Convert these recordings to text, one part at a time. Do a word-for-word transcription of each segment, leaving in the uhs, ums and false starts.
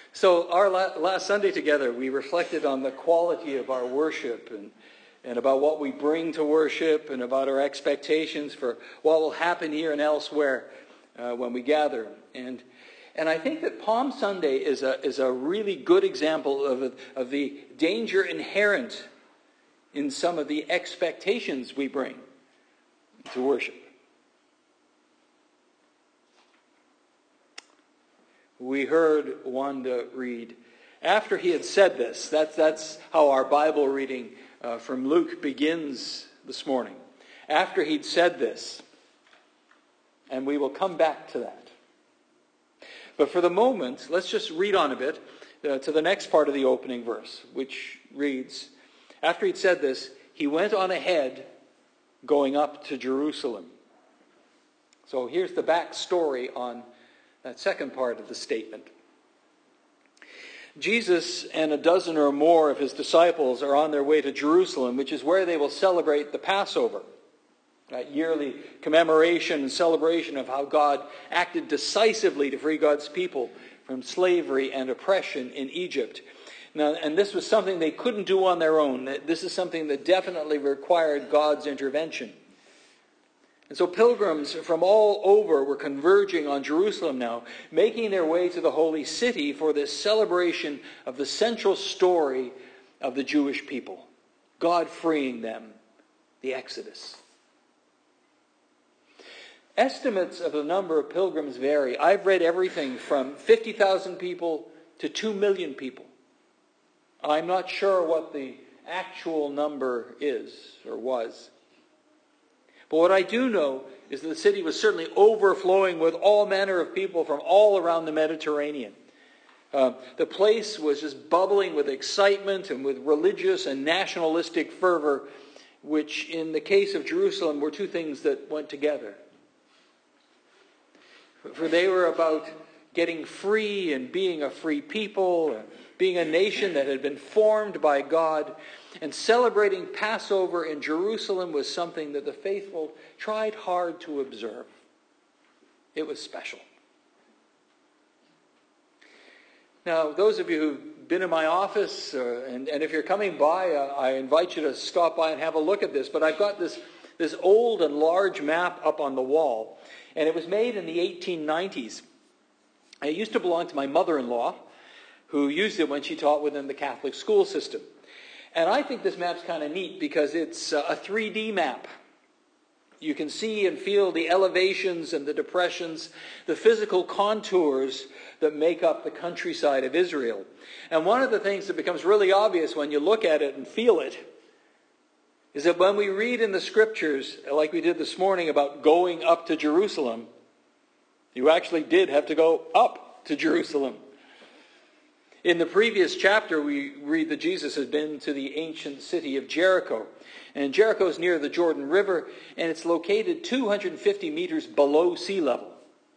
So our la- last Sunday together, we reflected on the quality of our worship and, and about what we bring to worship and about our expectations for what will happen here and elsewhere uh, when we gather. And and I think that Palm Sunday is a is a really good example of of the danger inherent in some of the expectations we bring to worship. We heard Wanda read, after he had said this, that's, that's how our Bible reading uh, from Luke begins this morning. After he'd said this, and we will come back to that. But for the moment, let's just read on a bit uh, to the next part of the opening verse, which reads, after he'd said this, he went on ahead, going up to Jerusalem. So here's the backstory on that second part of the statement. Jesus and a dozen or more of his disciples are on their way to Jerusalem, which is where they will celebrate the Passover, that yearly commemoration and celebration of how God acted decisively to free God's people from slavery and oppression in Egypt. Now, and this was something they couldn't do on their own. This is something that definitely required God's intervention. And so pilgrims from all over were converging on Jerusalem now, making their way to the holy city for this celebration of the central story of the Jewish people, God freeing them, the Exodus. Estimates of the number of pilgrims vary. I've read everything from fifty thousand people to two million people. I'm not sure what the actual number is or was. But what I do know is that the city was certainly overflowing with all manner of people from all around the Mediterranean. Uh, the place was just bubbling with excitement and with religious and nationalistic fervor, which in the case of Jerusalem were two things that went together. For they were about getting free and being a free people, and being a nation that had been formed by God. And celebrating Passover in Jerusalem was something that the faithful tried hard to observe. It was special. Now, those of you who've been in my office, uh, and, and if you're coming by, uh, I invite you to stop by and have a look at this. But I've got this, this old and large map up on the wall. And it was made in the eighteen nineties. It used to belong to my mother-in-law, who used it when she taught within the Catholic school system. And I think this map's kind of neat because it's a three D map. You can see and feel the elevations and the depressions, the physical contours that make up the countryside of Israel. And one of the things that becomes really obvious when you look at it and feel it is that when we read in the scriptures, like we did this morning about going up to Jerusalem, you actually did have to go up to Jerusalem. In the previous chapter, we read that Jesus had been to the ancient city of Jericho. And Jericho is near the Jordan River, and it's located two hundred fifty meters below sea level.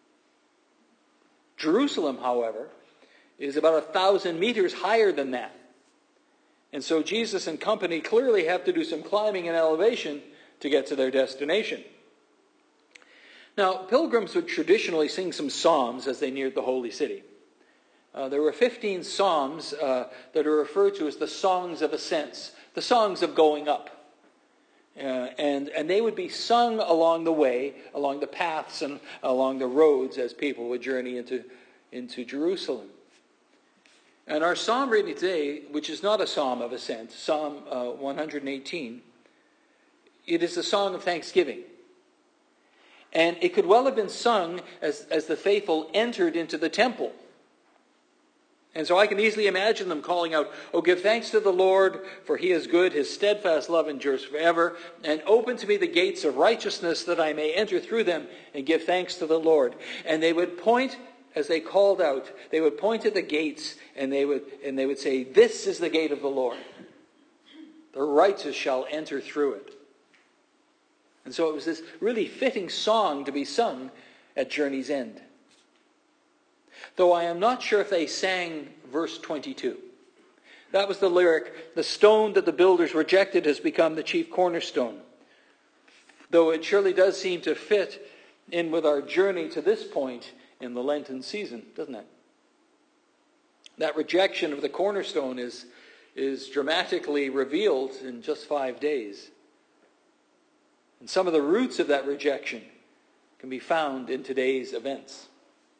Jerusalem, however, is about one thousand meters higher than that. And so Jesus and company clearly have to do some climbing and elevation to get to their destination. Now, pilgrims would traditionally sing some psalms as they neared the holy city. Uh, there were fifteen psalms uh, that are referred to as the songs of ascents, the songs of going up. Uh, and, and they would be sung along the way, along the paths and along the roads as people would journey into, into Jerusalem. And our psalm reading today, which is not a psalm of ascent, Psalm uh, one hundred eighteen, it is a song of thanksgiving. And it could well have been sung as, as the faithful entered into the temple. And so I can easily imagine them calling out, "Oh, give thanks to the Lord, for he is good, his steadfast love endures forever. And open to me the gates of righteousness, that I may enter through them and give thanks to the Lord." And they would point, as they called out, they would point at the gates, and they would, and they would say, "This is the gate of the Lord. The righteous shall enter through it." And so it was this really fitting song to be sung at Journey's End. Though I am not sure if they sang verse twenty-two. That was the lyric, "The stone that the builders rejected has become the chief cornerstone." Though it surely does seem to fit in with our journey to this point in the Lenten season, doesn't it? That rejection of the cornerstone is, is dramatically revealed in just five days. And some of the roots of that rejection can be found in today's events.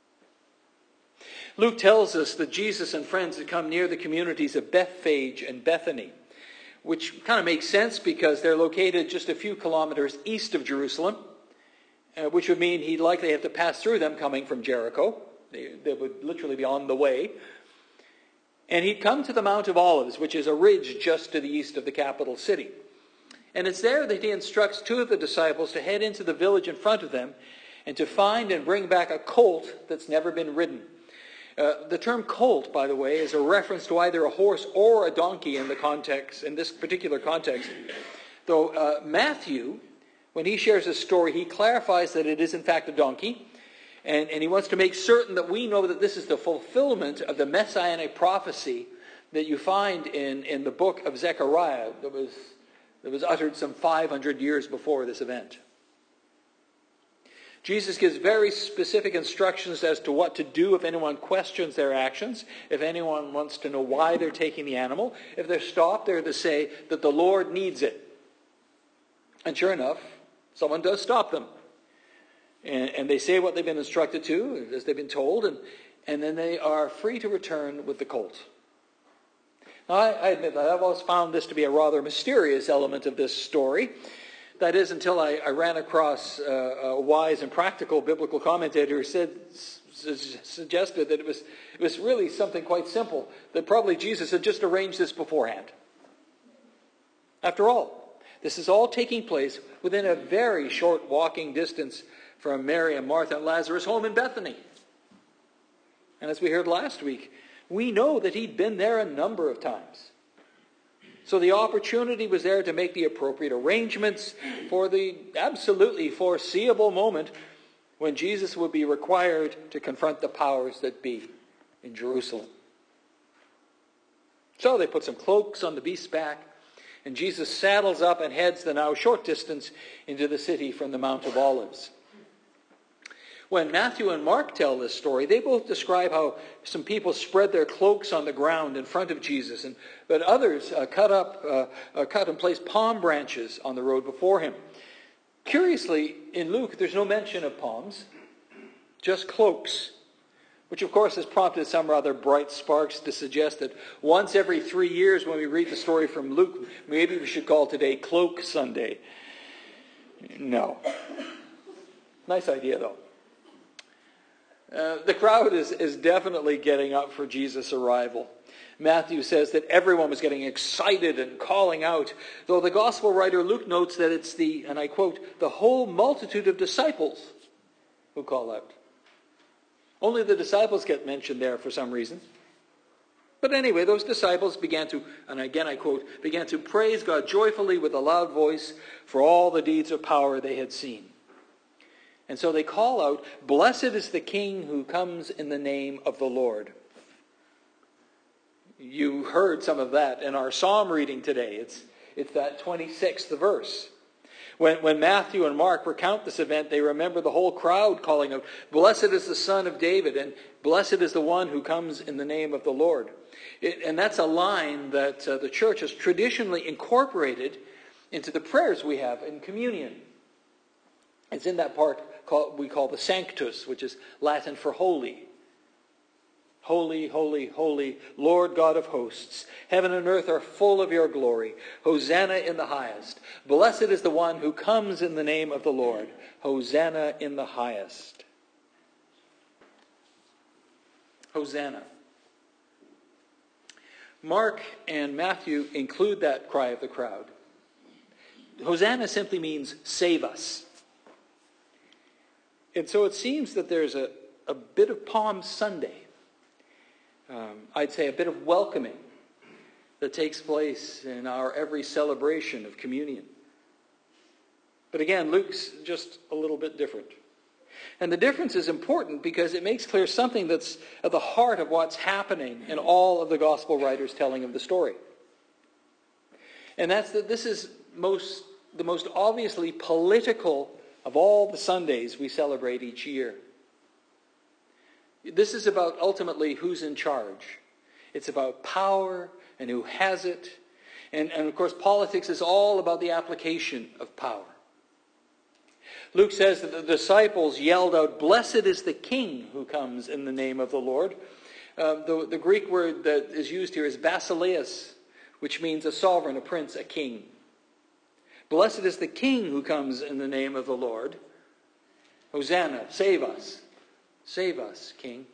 Luke tells us that Jesus and friends had come near the communities of Bethphage and Bethany, which kind of makes sense because they're located just a few kilometers east of Jerusalem, uh, which would mean he'd likely have to pass through them coming from Jericho. They, they would literally be on the way. And he'd come to the Mount of Olives, which is a ridge just to the east of the capital city. And it's there that he instructs two of the disciples to head into the village in front of them and to find and bring back a colt that's never been ridden. Uh, the term colt, by the way, is a reference to either a horse or a donkey in the context, in this particular context. Though uh, Matthew, when he shares his story, he clarifies that it is in fact a donkey. And, and he wants to make certain that we know that this is the fulfillment of the messianic prophecy that you find in, in the book of Zechariah that was, that was uttered some five hundred years before this event. Jesus gives very specific instructions as to what to do if anyone questions their actions, if anyone wants to know why they're taking the animal. If they're stopped, they're to say that the Lord needs it. And sure enough, someone does stop them. And, and they say what they've been instructed to, as they've been told, and, and then they are free to return with the colt. Now, I, I admit that I've always found this to be a rather mysterious element of this story. That is, until I, I ran across uh, a wise and practical biblical commentator who said, su- suggested that it was, it was really something quite simple, that probably Jesus had just arranged this beforehand. After all, this is all taking place within a very short walking distance from Mary and Martha and Lazarus' home in Bethany. And as we heard last week, we know that he'd been there a number of times. So the opportunity was there to make the appropriate arrangements for the absolutely foreseeable moment when Jesus would be required to confront the powers that be in Jerusalem. So they put some cloaks on the beast's back, and Jesus saddles up and heads the now short distance into the city from the Mount of Olives. When Matthew and Mark tell this story, they both describe how some people spread their cloaks on the ground in front of Jesus, and but others uh, cut up, uh, uh, cut and placed palm branches on the road before him. Curiously, in Luke, there's no mention of palms, just cloaks, which of course has prompted some rather bright sparks to suggest that once every three years when we read the story from Luke, maybe we should call today Cloak Sunday. No. Nice idea, though. Uh, the crowd is, is definitely getting up for Jesus' arrival. Matthew says that everyone was getting excited and calling out, though the gospel writer Luke notes that it's the, and I quote, the whole multitude of disciples who call out. Only the disciples get mentioned there for some reason. But anyway, those disciples began to, and again I quote, began to praise God joyfully with a loud voice for all the deeds of power they had seen. And so they call out, "Blessed is the King who comes in the name of the Lord." You heard some of that in our psalm reading today. It's, it's that twenty-sixth verse. When, when Matthew and Mark recount this event, they remember the whole crowd calling out, "Blessed is the Son of David," and "Blessed is the one who comes in the name of the Lord." It, and that's a line that uh, the church has traditionally incorporated into the prayers we have in communion. It's in that part called, we call the Sanctus, which is Latin for holy. Holy, holy, holy, Lord God of hosts. Heaven and earth are full of your glory. Hosanna in the highest. Blessed is the one who comes in the name of the Lord. Hosanna in the highest. Hosanna. Mark and Matthew include that cry of the crowd. Hosanna simply means save us. And so it seems that there's a, a bit of Palm Sunday. Um, I'd say a bit of welcoming that takes place in our every celebration of communion. But again, Luke's just a little bit different. And the difference is important because it makes clear something that's at the heart of what's happening in all of the gospel writers' telling of the story. And that's that this is most the most obviously political of all the Sundays we celebrate each year. This is about ultimately who's in charge. It's about power and who has it. And, and of course, politics is all about the application of power. Luke says that the disciples yelled out, "Blessed is the King who comes in the name of the Lord." Uh, the, the Greek word that is used here is basileus, which means a sovereign, a prince, a king. Blessed is the King who comes in the name of the Lord. Hosanna, save us. Save us, King.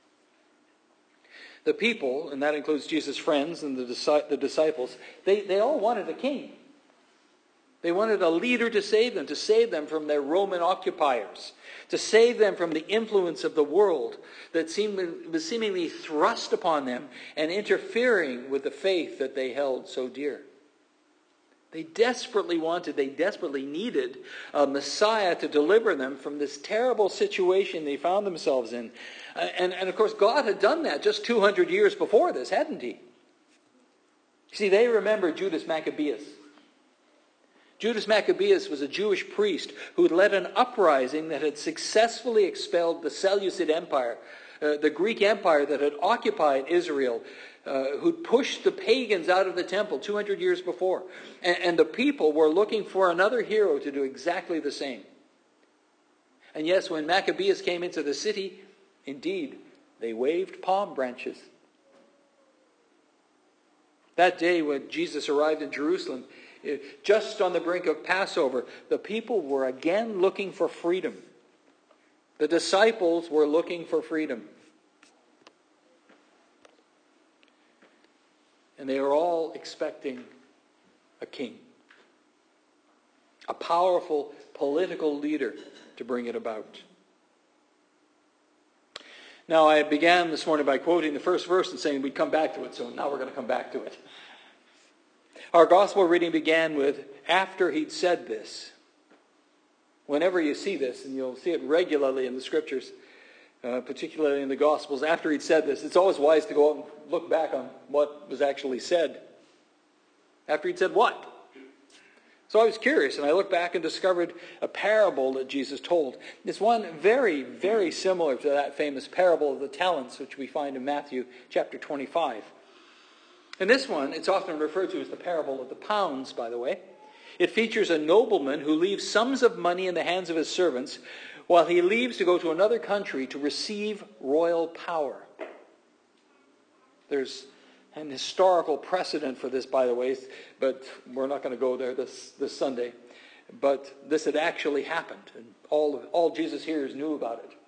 The people, and that includes Jesus' friends and the, the disciples, they, they all wanted a king. They wanted a leader to save them, to save them from their Roman occupiers, to save them from the influence of the world that seemed, was seemingly thrust upon them and interfering with the faith that they held so dear. They desperately wanted, they desperately needed a Messiah to deliver them from this terrible situation they found themselves in. And, and of course, God had done that just two hundred years before this, hadn't he? See, they remember Judas Maccabeus. Judas Maccabeus was a Jewish priest who had led an uprising that had successfully expelled the Seleucid Empire, uh, the Greek Empire that had occupied Israel, uh, who'd pushed the pagans out of the temple two hundred years before. And, and the people were looking for another hero to do exactly the same. And yes, when Maccabeus came into the city, indeed, they waved palm branches. That day when Jesus arrived in Jerusalem, just on the brink of Passover, the people were again looking for freedom. The disciples were looking for freedom. And they were all expecting a king. A powerful political leader to bring it about. Now, I began this morning by quoting the first verse and saying we'd come back to it, so now we're going to come back to it. Our gospel reading began with, "After he'd said this." Whenever you see this, and you'll see it regularly in the scriptures, uh, particularly in the gospels, after he'd said this, it's always wise to go out and look back on what was actually said. After he'd said what? So I was curious, and I looked back and discovered a parable that Jesus told. It's one very, very similar to that famous parable of the talents, which we find in Matthew chapter twenty-five. In this one, it's often referred to as the parable of the pounds, by the way. It features a nobleman who leaves sums of money in the hands of his servants while he leaves to go to another country to receive royal power. There's an historical precedent for this, by the way, but we're not going to go there this, this Sunday. But this had actually happened, and all, all Jesus' hearers knew about it.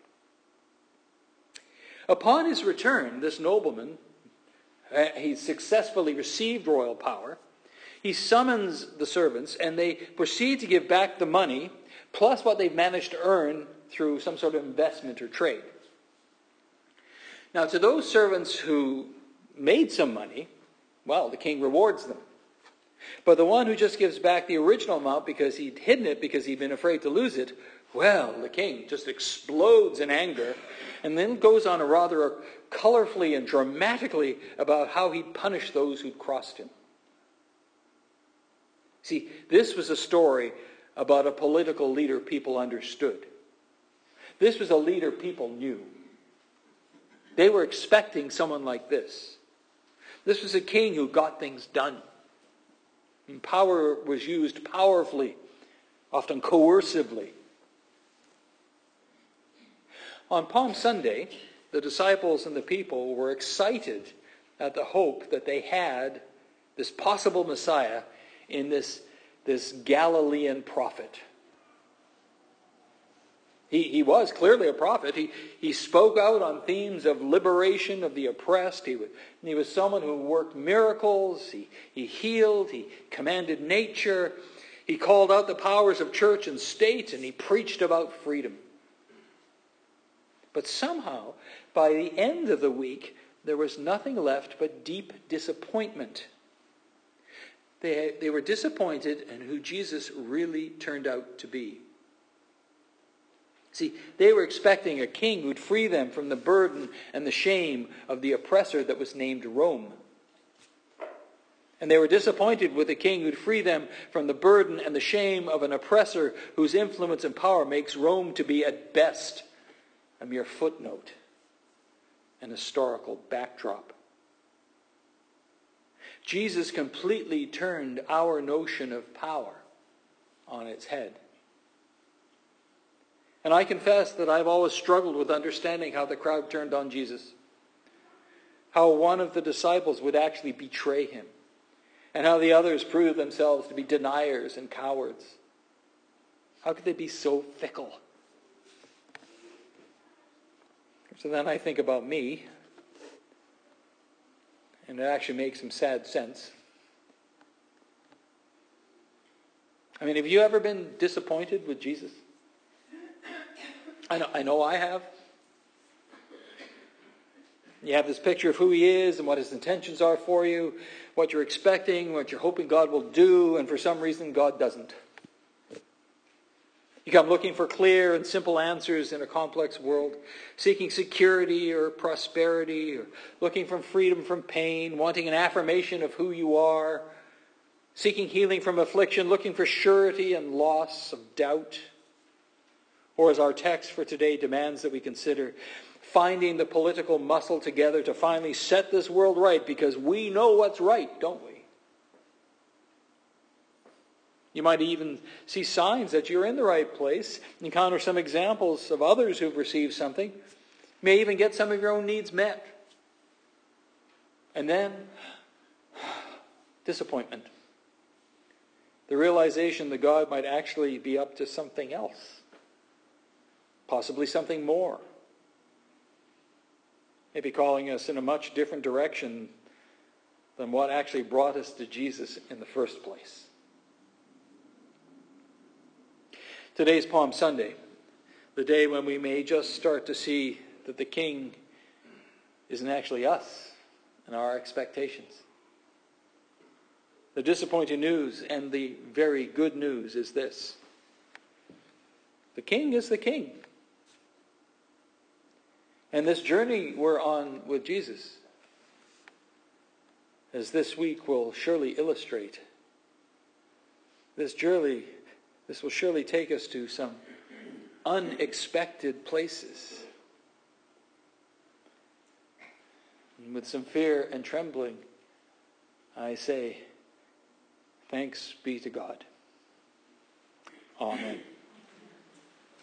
Upon his return, this nobleman, he successfully received royal power. He summons the servants, and they proceed to give back the money, plus what they've managed to earn through some sort of investment or trade. Now, to those servants who made some money, well, the king rewards them. But the one who just gives back the original amount because he'd hidden it because he'd been afraid to lose it, well, the king just explodes in anger and then goes on a rather colorfully and dramatically about how he'd punish those who'd crossed him. See, this was a story about a political leader people understood. This was a leader people knew. They were expecting someone like this. This was a king who got things done. And power was used powerfully, often coercively. On Palm Sunday, the disciples and the people were excited at the hope that they had this possible Messiah in this, this Galilean prophet. He, he was clearly a prophet. He, he spoke out on themes of liberation of the oppressed. He was, he was someone who worked miracles. He, he healed. He commanded nature. He called out the powers of church and state, and he preached about freedom. But somehow, by the end of the week, there was nothing left but deep disappointment. They, they were disappointed in who Jesus really turned out to be. See, they were expecting a king who'd free them from the burden and the shame of the oppressor that was named Rome. And they were disappointed with a king who'd free them from the burden and the shame of an oppressor whose influence and power makes Rome to be, at best, a mere footnote, an historical backdrop. Jesus completely turned our notion of power on its head. And I confess that I've always struggled with understanding how the crowd turned on Jesus. How one of the disciples would actually betray him. And how the others proved themselves to be deniers and cowards. How could they be so fickle? So then I think about me. And it actually makes some sad sense. I mean, have you ever been disappointed with Jesus? I know, I know I have. You have this picture of who he is and what his intentions are for you, what you're expecting, what you're hoping God will do, and for some reason God doesn't. You come looking for clear and simple answers in a complex world, seeking security or prosperity, or looking for freedom from pain, wanting an affirmation of who you are, seeking healing from affliction, looking for surety and loss of doubt. Or as our text for today demands that we consider, finding the political muscle together to finally set this world right because we know what's right, don't we? You might even see signs that you're in the right place, encounter some examples of others who've received something, may even get some of your own needs met. And then, disappointment. The realization that God might actually be up to something else. Possibly something more. Maybe calling us in a much different direction than what actually brought us to Jesus in the first place. Today's Palm Sunday, the day when we may just start to see that the King isn't actually us and our expectations. The disappointing news and the very good news is this. The King is the King. And this journey we're on with Jesus, as this week will surely illustrate, this journey, this will surely take us to some unexpected places. And with some fear and trembling, I say, thanks be to God. Amen.